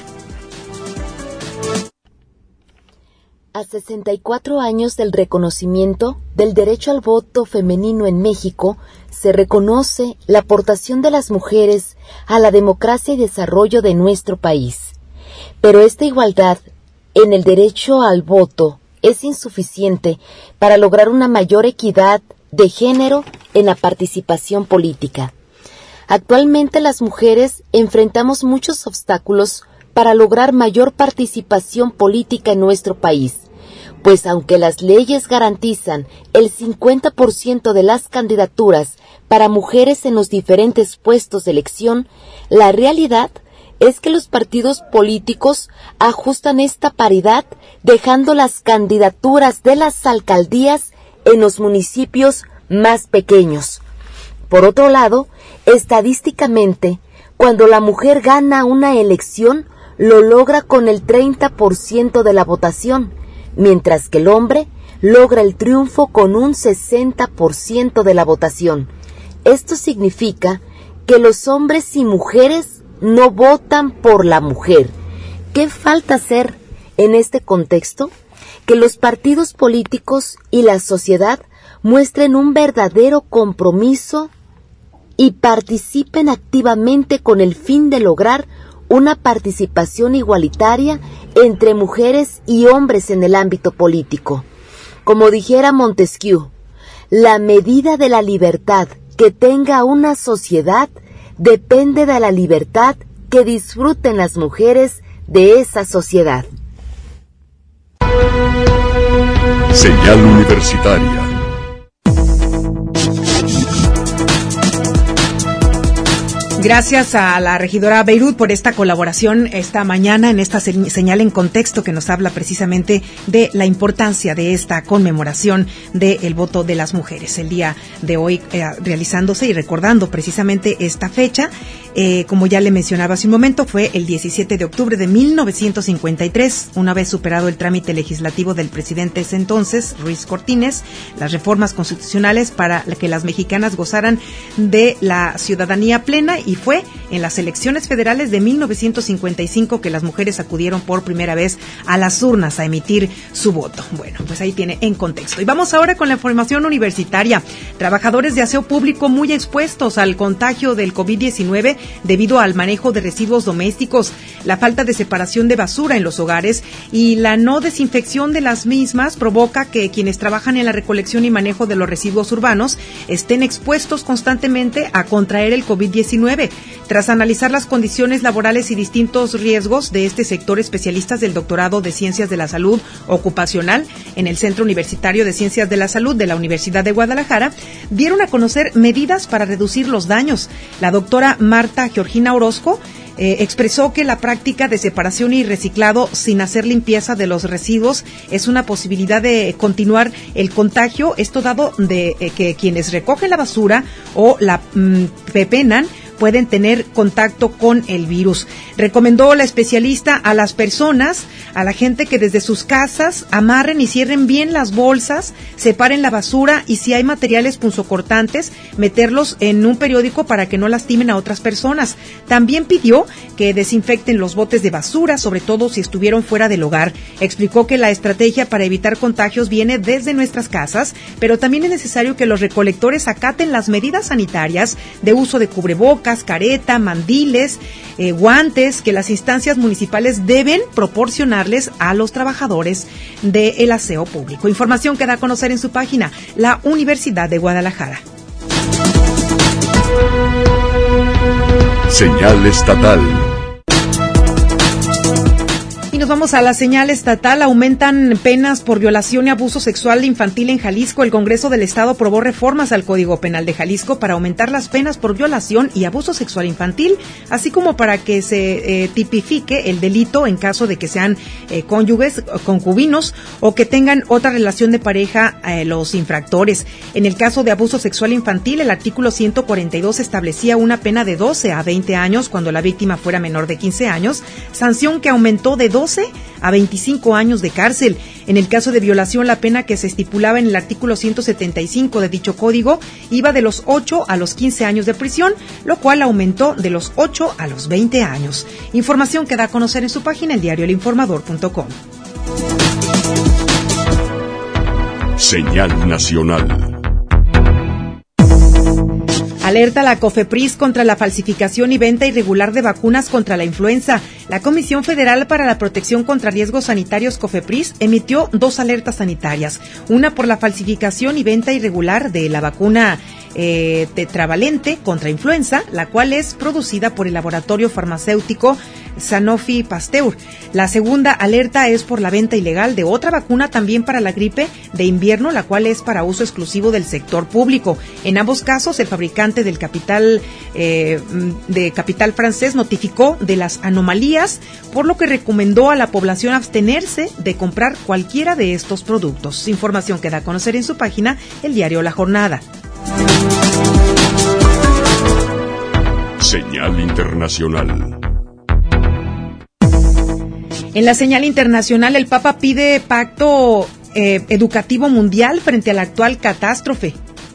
A sesenta y cuatro años del reconocimiento del derecho al voto femenino en México, se reconoce la aportación de las mujeres a la democracia y desarrollo de nuestro país. Pero esta igualdad en el derecho al voto es insuficiente para lograr una mayor equidad de género en la participación política. Actualmente las mujeres enfrentamos muchos obstáculos para lograr mayor participación política en nuestro país, pues aunque las leyes garantizan el cincuenta por ciento de las candidaturas para mujeres en los diferentes puestos de elección, la realidad es que los partidos políticos ajustan esta paridad dejando las candidaturas de las alcaldías en los municipios más pequeños. Por otro lado, estadísticamente, cuando la mujer gana una elección, lo logra con el treinta por ciento de la votación, mientras que el hombre logra el triunfo con un sesenta por ciento de la votación. Esto significa que los hombres y mujeres no votan por la mujer. ¿Qué falta hacer en este contexto? Que los partidos políticos y la sociedad muestren un verdadero compromiso y participen activamente con el fin de lograr una participación igualitaria entre mujeres y hombres en el ámbito político. Como dijera Montesquieu, la medida de la libertad que tenga una sociedad depende de la libertad que disfruten las mujeres de esa sociedad. Señal universitaria. Gracias a la regidora Beirut por esta colaboración esta mañana en esta señal en contexto que nos habla precisamente de la importancia de esta conmemoración del voto de las mujeres. El día de hoy eh, realizándose y recordando precisamente esta fecha. Eh, como ya le mencionaba hace un momento, fue el diecisiete de octubre de mil novecientos cincuenta y tres, una vez superado el trámite legislativo del presidente ese entonces, Ruiz Cortines, las reformas constitucionales para que las mexicanas gozaran de la ciudadanía plena, y fue en las elecciones federales de mil novecientos cincuenta y cinco que las mujeres acudieron por primera vez a las urnas a emitir su voto. Bueno, pues ahí tiene en contexto. Y vamos ahora con la información universitaria. Trabajadores de aseo público muy expuestos al contagio del COVID diecinueve debido al manejo de residuos domésticos, la falta de separación de basura en los hogares y la no desinfección de las mismas provoca que quienes trabajan en la recolección y manejo de los residuos urbanos estén expuestos constantemente a contraer el COVID diecinueve. Tras analizar las condiciones laborales y distintos riesgos de este sector, especialistas del doctorado de Ciencias de la Salud Ocupacional en el Centro Universitario de Ciencias de la Salud de la Universidad de Guadalajara dieron a conocer medidas para reducir los daños. La doctora Marta Georgina Orozco Eh, expresó que la práctica de separación y reciclado sin hacer limpieza de los residuos es una posibilidad de continuar el contagio, esto dado de eh, que quienes recogen la basura o la mm, pepenan pueden tener contacto con el virus. Recomendó la especialista a las personas, a la gente, que desde sus casas amarren y cierren bien las bolsas, separen la basura y si hay materiales punzocortantes, meterlos en un periódico para que no lastimen a otras personas. También pidió que desinfecten los botes de basura, sobre todo si estuvieron fuera del hogar. Explicó que la estrategia para evitar contagios viene desde nuestras casas, pero también es necesario que los recolectores acaten las medidas sanitarias de uso de cubrebocas, careta, mandiles, eh, guantes, que las instancias municipales deben proporcionarles a los trabajadores del aseo público. Información que da a conocer en su página la Universidad de Guadalajara. Señal estatal. Y nos vamos a la señal estatal. Aumentan penas por violación y abuso sexual infantil en Jalisco. El Congreso del Estado aprobó reformas al Código Penal de Jalisco para aumentar las penas por violación y abuso sexual infantil, así como para que se eh, tipifique el delito en caso de que sean eh, cónyuges, concubinos o que tengan otra relación de pareja eh, los infractores. En el caso de abuso sexual infantil, el artículo ciento cuarenta y dos establecía una pena de doce a veinte años cuando la víctima fuera menor de quince años, sanción que aumentó de doce a veinticinco años de cárcel. En el caso de violación, la pena que se estipulaba en el artículo ciento setenta y cinco de dicho código iba de los ocho a los quince años de prisión, lo cual aumentó de los ocho a los veinte años. Información que da a conocer en su página, el diario el informador punto com. Señal nacional. Alerta la COFEPRIS contra la falsificación y venta irregular de vacunas contra la influenza. La Comisión Federal para la Protección contra Riesgos Sanitarios, COFEPRIS, emitió dos alertas sanitarias. Una por la falsificación y venta irregular de la vacuna eh, tetravalente contra influenza, la cual es producida por el laboratorio farmacéutico Sanofi Pasteur. La segunda alerta es por la venta ilegal de otra vacuna también para la gripe de invierno, la cual es para uso exclusivo del sector público. En ambos casos, el fabricante del capital eh, de capital francés notificó de las anomalías, por lo que recomendó a la población abstenerse de comprar cualquiera de estos productos. Información que da a conocer en su página el diario La Jornada. Señal internacional. En la señal internacional, el Papa pide pacto eh, educativo mundial frente a la actual catástrofe.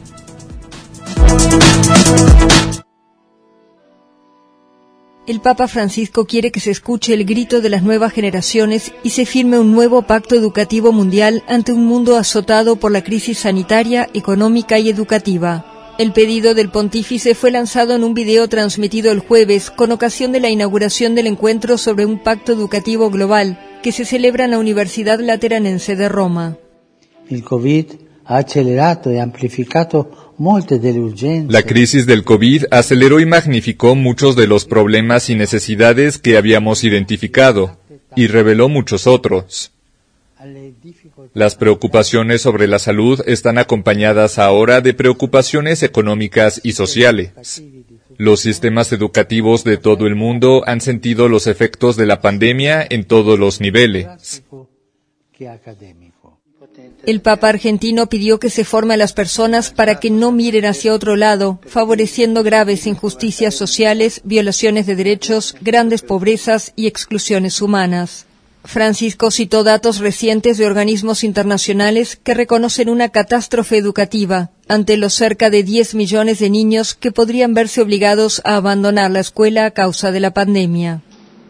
El Papa Francisco quiere que se escuche el grito de las nuevas generaciones y se firme un nuevo pacto educativo mundial ante un mundo azotado por la crisis sanitaria, económica y educativa. El pedido del pontífice fue lanzado en un video transmitido el jueves con ocasión de la inauguración del encuentro sobre un pacto educativo global que se celebra en la Universidad Lateranense de Roma. El COVID ha acelerado y amplificado muchas de las urgencias. La crisis del COVID aceleró y magnificó muchos de los problemas y necesidades que habíamos identificado y reveló muchos otros. Las preocupaciones sobre la salud están acompañadas ahora de preocupaciones económicas y sociales. Los sistemas educativos de todo el mundo han sentido los efectos de la pandemia en todos los niveles. El Papa argentino pidió que se forme a las personas para que no miren hacia otro lado, favoreciendo graves injusticias sociales, violaciones de derechos, grandes pobrezas y exclusiones humanas. Francisco citó datos recientes de organismos internacionales que reconocen una catástrofe educativa ante los cerca de diez millones de niños que podrían verse obligados a abandonar la escuela a causa de la pandemia.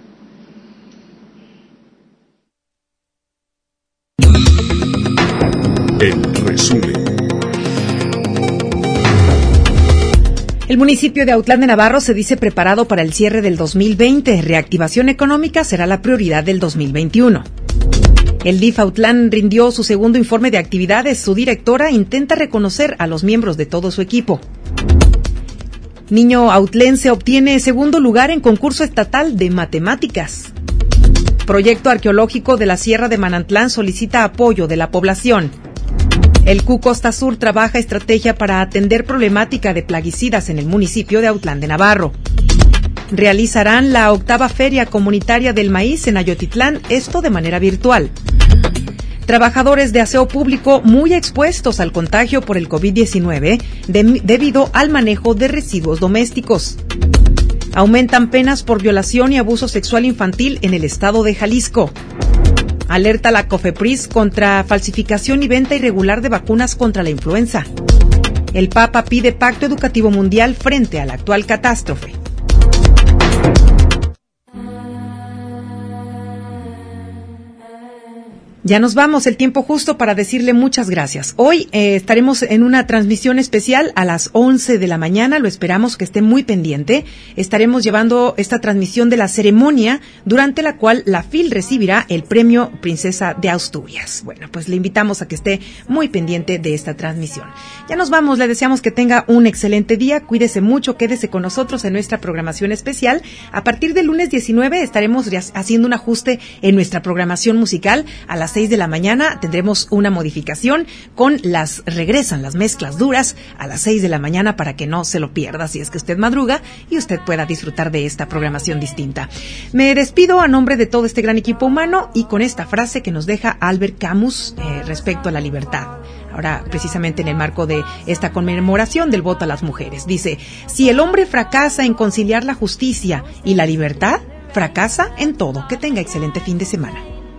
En resumen. El municipio de Autlán de Navarro se dice preparado para el cierre del dos mil veinte. Reactivación económica será la prioridad del dos mil veintiuno. El D I F Autlán rindió su segundo informe de actividades. Su directora intenta reconocer a los miembros de todo su equipo. Niño autlense obtiene segundo lugar en concurso estatal de matemáticas. Proyecto arqueológico de la Sierra de Manantlán solicita apoyo de la población. El Q Costa Sur trabaja estrategia para atender problemática de plaguicidas en el municipio de Autlán de Navarro. Realizarán la octava Feria Comunitaria del Maíz en Ayotitlán, esto de manera virtual. Trabajadores de aseo público muy expuestos al contagio por el COVID diecinueve de, debido al manejo de residuos domésticos. Aumentan penas por violación y abuso sexual infantil en el estado de Jalisco. Alerta la COFEPRIS contra falsificación y venta irregular de vacunas contra la influenza. El Papa pide pacto educativo mundial frente a la actual catástrofe. Ya nos vamos, el tiempo justo para decirle muchas gracias. Hoy eh, estaremos en una transmisión especial a las once de la mañana, lo esperamos que esté muy pendiente. Estaremos llevando esta transmisión de la ceremonia durante la cual la F I L recibirá el premio Princesa de Asturias. Bueno, pues le invitamos a que esté muy pendiente de esta transmisión. Ya nos vamos, le deseamos que tenga un excelente día, cuídese mucho, quédese con nosotros en nuestra programación especial. A partir del lunes diecinueve estaremos haciendo un ajuste en nuestra programación musical. A las seis de la mañana tendremos una modificación con las, regresan las mezclas duras a las seis de la mañana para que no se lo pierda si es que usted madruga y usted pueda disfrutar de esta programación distinta. Me despido a nombre de todo este gran equipo humano y con esta frase que nos deja Albert Camus eh, respecto a la libertad. Ahora, precisamente en el marco de esta conmemoración del voto a las mujeres. Dice, si el hombre fracasa en conciliar la justicia y la libertad, fracasa en todo. Que tenga excelente fin de semana.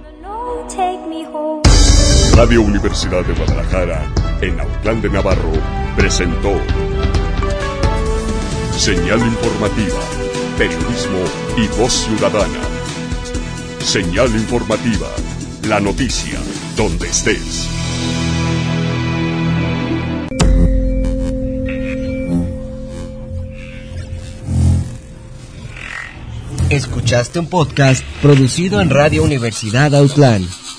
Radio Universidad de Guadalajara, en Autlán de Navarro, presentó Señal Informativa, Periodismo y Voz Ciudadana. Señal Informativa, la noticia, donde estés. Escuchaste un podcast producido en Radio Universidad Autlán.